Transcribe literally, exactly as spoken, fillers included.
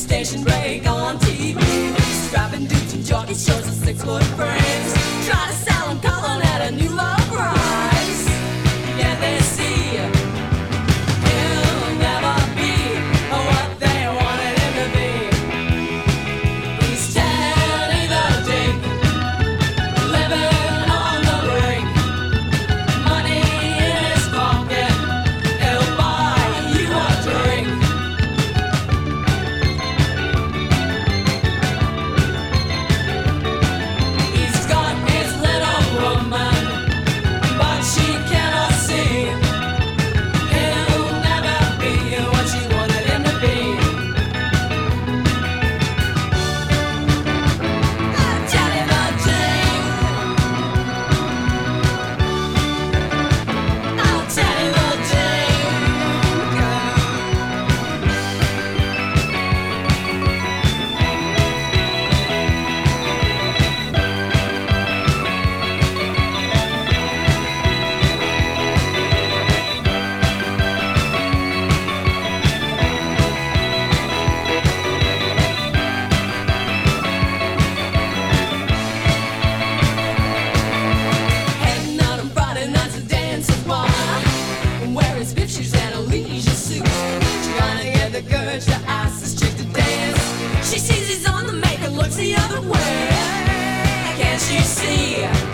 station break on T V. Strapping dudes and jockey shows with six-foot frames. Try to sell them calling at a new low price. Yeah, they see he'll never be what they wanted him to be. He's Teddy the Dick, living on the brink. Money in his pocket, he'll buy you a drink. He's got his little woman, but she cannot see. He'll never be what she wanted him to be. Teddy the Dick, oh Teddy the Dick. Heading out on Friday nights to dance with bar, wearing spit shoes and a leisure suit. Trying to get the courage to ask this chick to dance. She sees he's on the make and looks the other way. Can't she see?